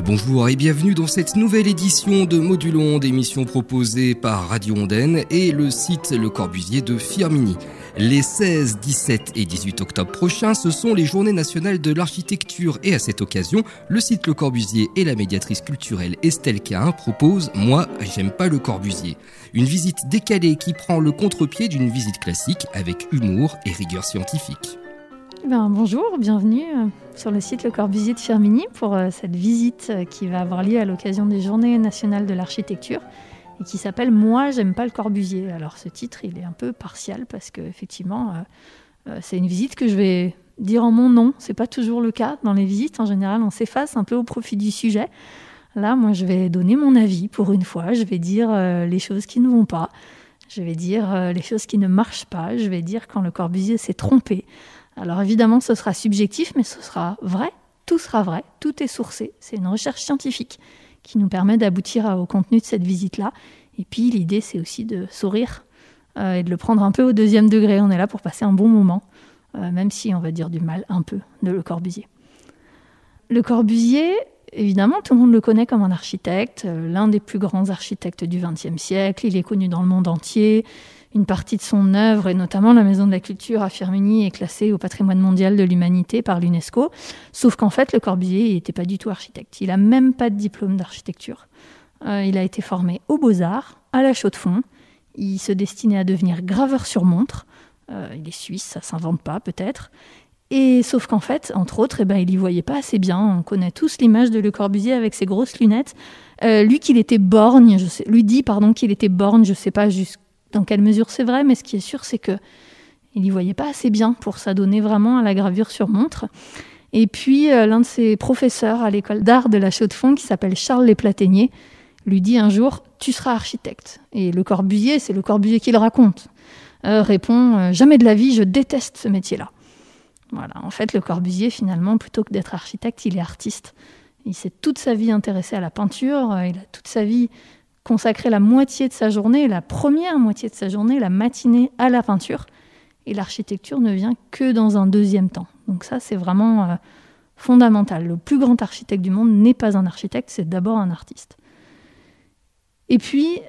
Bonjour et bienvenue dans cette nouvelle édition de Module Onde, émission proposée par Radio Ondaine et le site Le Corbusier de Firminy. Les 16, 17 et 18 octobre prochains, ce sont les Journées nationales de l'architecture et à cette occasion, le site Le Corbusier et la médiatrice culturelle Estelle Cahin proposent « Moi, j'aime pas le Corbusier ». Une visite décalée qui prend le contre-pied d'une visite classique avec humour et rigueur scientifique. Bonjour, bienvenue sur le site Le Corbusier de Firminy pour cette visite qui va avoir lieu à l'occasion des Journées nationales de l'architecture et qui s'appelle « Moi, j'aime pas le Corbusier ». Alors ce titre, il est un peu partial parce qu'effectivement, c'est une visite que je vais dire en mon nom. C'est pas toujours le cas dans les visites. En général, on s'efface un peu au profit du sujet. Là, moi, je vais donner mon avis pour une fois. Je vais dire les choses qui ne vont pas. Je vais dire les choses qui ne marchent pas. Je vais dire quand le Corbusier s'est trompé. Alors évidemment, ce sera subjectif, mais ce sera vrai. Tout sera vrai, tout est sourcé. C'est une recherche scientifique qui nous permet d'aboutir au contenu de cette visite-là. Et puis l'idée, c'est aussi de sourire et de le prendre un peu au deuxième degré. On est là pour passer un bon moment, même si on va dire du mal un peu de Le Corbusier. Le Corbusier, évidemment, tout le monde le connaît comme un architecte, l'un des plus grands architectes du XXe siècle. Il est connu dans le monde entier. Une partie de son œuvre, et notamment la Maison de la Culture à Firminy, est classée au patrimoine mondial de l'humanité par l'UNESCO. Sauf qu'en fait, Le Corbusier n'était pas du tout architecte. Il n'a même pas de diplôme d'architecture. Il a été formé aux Beaux-Arts, à la Chaux-de-Fonds. Il se destinait à devenir graveur sur montre. Il est suisse, ça ne s'invente pas peut-être. Et sauf qu'en fait, entre autres, il n'y voyait pas assez bien. On connaît tous l'image de Le Corbusier avec ses grosses lunettes. Lui qu'il était borgne, qu'il était borgne, je ne sais pas dans quelle mesure c'est vrai, mais ce qui est sûr, c'est qu'il n'y voyait pas assez bien pour s'adonner vraiment à la gravure sur montre. Et puis, l'un de ses professeurs à l'école d'art de la Chaux-de-Fonds, qui s'appelle Charles Lesplatinier, lui dit un jour « Tu seras architecte ». Et Le Corbusier, c'est Le Corbusier qui le raconte, répond « Jamais de la vie, je déteste ce métier-là ». Voilà, en fait, Le Corbusier, finalement, plutôt que d'être architecte, il est artiste. Il s'est toute sa vie intéressé à la peinture, il a toute sa vie consacré la moitié de sa journée, la première moitié de sa journée, la matinée à la peinture. Et l'architecture ne vient que dans un deuxième temps. Donc ça, c'est vraiment fondamental. Le plus grand architecte du monde n'est pas un architecte, c'est d'abord un artiste. Et puis,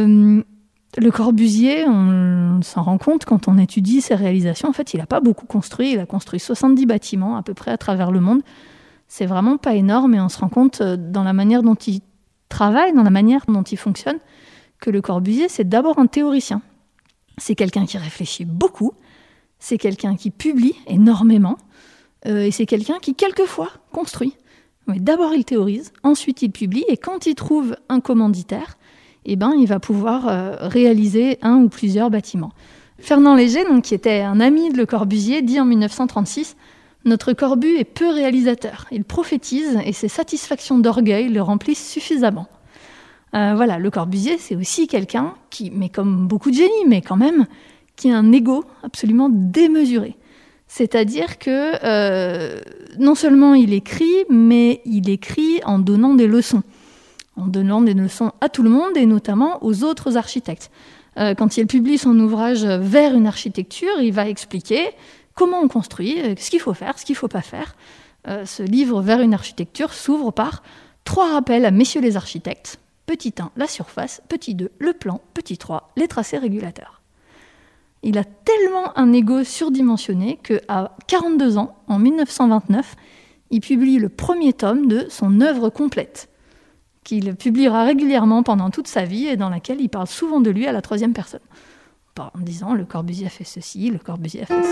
Le Corbusier, on s'en rend compte quand on étudie ses réalisations. En fait, il n'a pas beaucoup construit. Il a construit 70 bâtiments à peu près à travers le monde. C'est vraiment pas énorme et on se rend compte dans la manière dont il travaille, dans la manière dont il fonctionne, que Le Corbusier, c'est d'abord un théoricien. C'est quelqu'un qui réfléchit beaucoup, c'est quelqu'un qui publie énormément, et c'est quelqu'un qui, quelquefois, construit. Mais d'abord, il théorise, ensuite, il publie, et quand il trouve un commanditaire, il va pouvoir réaliser un ou plusieurs bâtiments. Fernand Léger, donc, qui était un ami de Le Corbusier, dit en 1936 « Notre Corbu est peu réalisateur. Il prophétise et ses satisfactions d'orgueil le remplissent suffisamment. » Voilà, Le Corbusier, c'est aussi quelqu'un qui, mais comme beaucoup de génies, mais quand même, qui a un ego absolument démesuré. C'est-à-dire que non seulement il écrit, mais il écrit en donnant des leçons. En donnant des leçons à tout le monde et notamment aux autres architectes. Quand il publie son ouvrage « Vers une architecture », il va expliquer comment on construit, ce qu'il faut faire, ce qu'il ne faut pas faire. Ce livre « Vers une architecture » s'ouvre par 3 rappels à messieurs les architectes. Petit 1, la surface. Petit 2, le plan. Petit 3, les tracés régulateurs. Il a tellement un ego surdimensionné qu'à 42 ans, en 1929, il publie le premier tome de son œuvre complète, qu'il publiera régulièrement pendant toute sa vie et dans laquelle il parle souvent de lui à la 3e personne. En disant « Le Corbusier a fait ceci, Le Corbusier a fait cela ».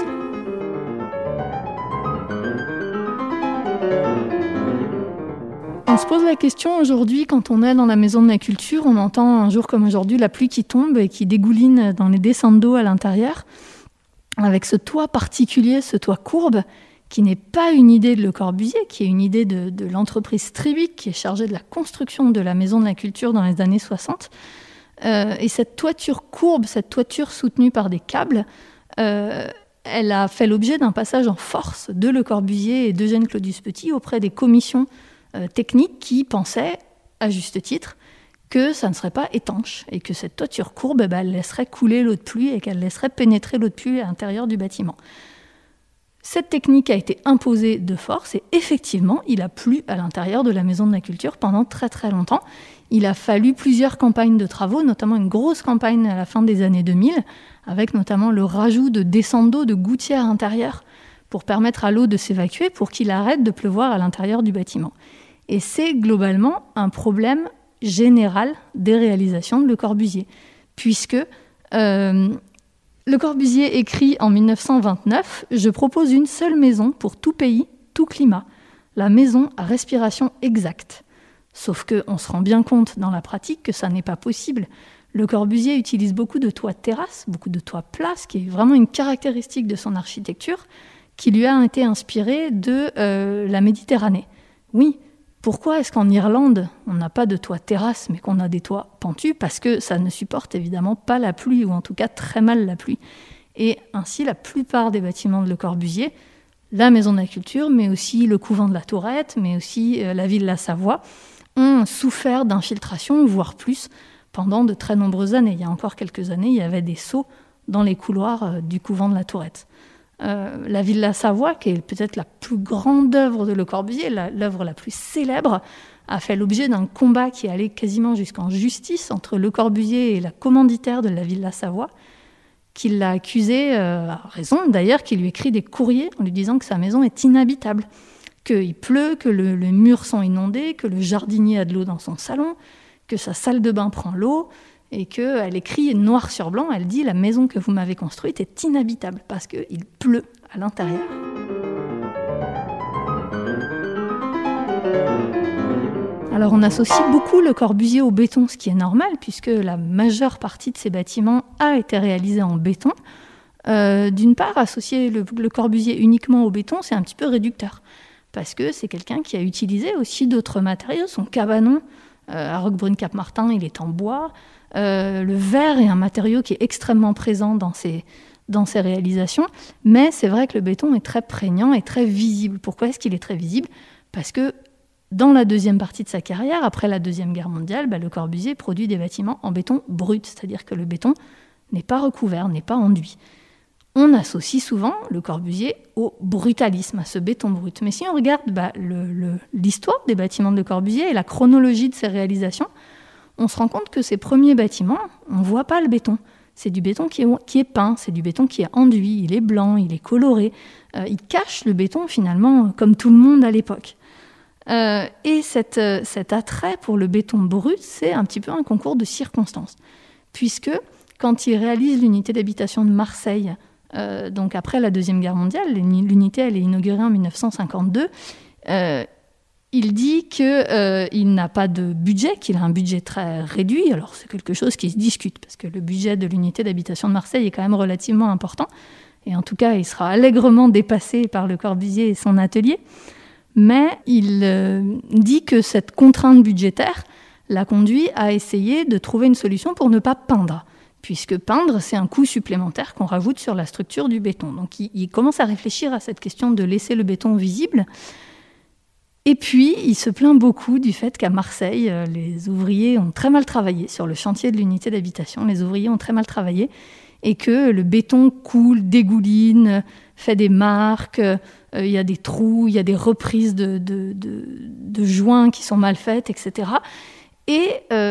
On se pose la question aujourd'hui, quand on est dans la Maison de la Culture, on entend un jour comme aujourd'hui la pluie qui tombe et qui dégouline dans les descentes d'eau à l'intérieur, avec ce toit particulier, ce toit courbe, qui n'est pas une idée de Le Corbusier, qui est une idée de l'entreprise Stribic, qui est chargée de la construction de la Maison de la Culture dans les années 60. Et cette toiture courbe, cette toiture soutenue par des câbles, elle a fait l'objet d'un passage en force de Le Corbusier et d'Eugène Claudius Petit auprès des commissions techniques qui pensaient, à juste titre, que ça ne serait pas étanche et que cette toiture courbe, elle laisserait couler l'eau de pluie et qu'elle laisserait pénétrer l'eau de pluie à l'intérieur du bâtiment. Cette technique a été imposée de force et effectivement, il a plu à l'intérieur de la Maison de la Culture pendant très très longtemps. Il a fallu plusieurs campagnes de travaux, notamment une grosse campagne à la fin des années 2000, avec notamment le rajout de descentes d'eau, de gouttières intérieures, pour permettre à l'eau de s'évacuer, pour qu'il arrête de pleuvoir à l'intérieur du bâtiment. Et c'est globalement un problème général des réalisations de Le Corbusier, puisque Le Corbusier écrit en 1929 « Je propose une seule maison pour tout pays, tout climat, la maison à respiration exacte ». Sauf qu'on se rend bien compte dans la pratique que ça n'est pas possible. Le Corbusier utilise beaucoup de toits de terrasse, beaucoup de toits plats, ce qui est vraiment une caractéristique de son architecture, qui lui a été inspirée de la Méditerranée. Oui, pourquoi est-ce qu'en Irlande, on n'a pas de toit de terrasse, mais qu'on a des toits pentus? Parce que ça ne supporte évidemment pas la pluie, ou en tout cas très mal la pluie. Et ainsi, la plupart des bâtiments de Le Corbusier, la Maison de la Culture, mais aussi le couvent de la Tourette, mais aussi la Villa Savoie, ont souffert d'infiltration, voire plus, pendant de très nombreuses années. Il y a encore quelques années, il y avait des seaux dans les couloirs du couvent de la Tourette. La Villa Savoie, qui est peut-être la plus grande œuvre de Le Corbusier, l'œuvre la plus célèbre, a fait l'objet d'un combat qui est allé quasiment jusqu'en justice entre Le Corbusier et la commanditaire de la Villa Savoie, qui l'a accusé, à raison d'ailleurs, qui lui écrit des courriers en lui disant que sa maison est inhabitable, qu'il pleut, que les murs sont inondés, que le jardinier a de l'eau dans son salon, que sa salle de bain prend l'eau, et qu'elle écrit noir sur blanc, elle dit « La maison que vous m'avez construite est inhabitable parce qu'il pleut à l'intérieur ». Alors on associe beaucoup Le Corbusier au béton, ce qui est normal, puisque la majeure partie de ces bâtiments a été réalisée en béton. D'une part, associer le Corbusier uniquement au béton, c'est un petit peu réducteur, parce que c'est quelqu'un qui a utilisé aussi d'autres matériaux. Son cabanon à Roquebrune-Cap-Martin, il est en bois. Le verre est un matériau qui est extrêmement présent dans ses réalisations, mais c'est vrai que le béton est très prégnant et très visible. Pourquoi est-ce qu'il est très visible? Parce que dans la deuxième partie de sa carrière, après la Deuxième Guerre mondiale, Le Corbusier produit des bâtiments en béton brut, c'est-à-dire que le béton n'est pas recouvert, n'est pas enduit. On associe souvent Le Corbusier au brutalisme, à ce béton brut. Mais si on regarde l'histoire des bâtiments de Le Corbusier et la chronologie de ses réalisations, on se rend compte que ces premiers bâtiments, on ne voit pas le béton. C'est du béton qui est peint, c'est du béton qui est enduit, il est blanc, il est coloré. Il cache le béton finalement comme tout le monde à l'époque. Et cet attrait pour le béton brut, c'est un petit peu un concours de circonstances. Puisque quand il réalise l'unité d'habitation de Marseille, donc après la Deuxième Guerre mondiale, l'unité elle est inaugurée en 1952, il dit qu'il n'a pas de budget, qu'il a un budget très réduit. Alors c'est quelque chose qui se discute, parce que le budget de l'unité d'habitation de Marseille est quand même relativement important. Et en tout cas, il sera allègrement dépassé par Le Corbusier et son atelier. Mais il dit que cette contrainte budgétaire l'a conduit à essayer de trouver une solution pour ne pas peindre. Puisque peindre, c'est un coût supplémentaire qu'on rajoute sur la structure du béton. Donc il commence à réfléchir à cette question de laisser le béton visible. Et puis, il se plaint beaucoup du fait qu'à Marseille, les ouvriers ont très mal travaillé sur le chantier de l'unité d'habitation. Les ouvriers ont très mal travaillé et que le béton coule, dégouline, fait des marques, il y a des trous, il y a des reprises de joints qui sont mal faites, etc. Et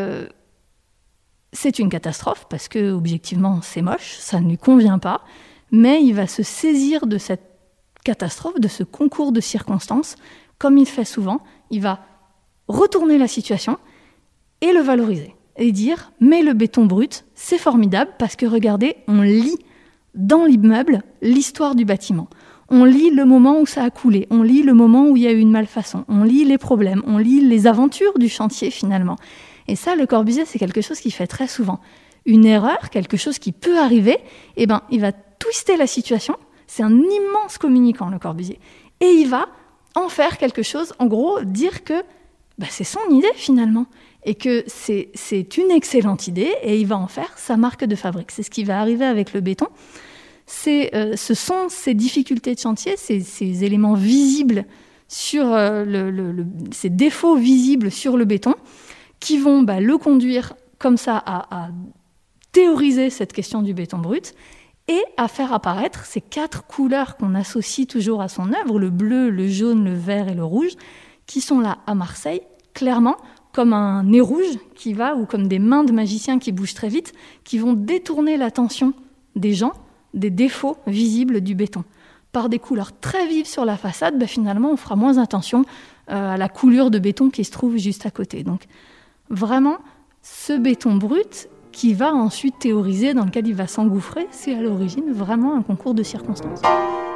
c'est une catastrophe parce que, objectivement, c'est moche, ça ne lui convient pas, mais il va se saisir de cette catastrophe, de ce concours de circonstances. Comme il fait souvent, il va retourner la situation et le valoriser. Et dire, mais le béton brut, c'est formidable parce que regardez, on lit dans l'immeuble l'histoire du bâtiment. On lit le moment où ça a coulé, on lit le moment où il y a eu une malfaçon, on lit les problèmes, on lit les aventures du chantier finalement. Et ça, Le Corbusier, c'est quelque chose qu'il fait très souvent. Une erreur, quelque chose qui peut arriver, il va twister la situation. C'est un immense communicant, Le Corbusier. Et il va en faire quelque chose, en gros, dire que c'est son idée finalement, et que c'est une excellente idée, et il va en faire sa marque de fabrique. C'est ce qui va arriver avec le béton. Ce sont ces difficultés de chantier, ces éléments visibles sur ces défauts visibles sur le béton, qui vont le conduire comme ça à théoriser cette question du béton brut, et à faire apparaître ces 4 couleurs qu'on associe toujours à son œuvre, le bleu, le jaune, le vert et le rouge, qui sont là à Marseille, clairement, comme un nez rouge qui va, ou comme des mains de magiciens qui bougent très vite, qui vont détourner l'attention des gens des défauts visibles du béton. Par des couleurs très vives sur la façade, finalement, on fera moins attention à la coulure de béton qui se trouve juste à côté. Donc, vraiment, ce béton brut qui va ensuite théoriser, dans lequel il va s'engouffrer, c'est à l'origine vraiment un concours de circonstances.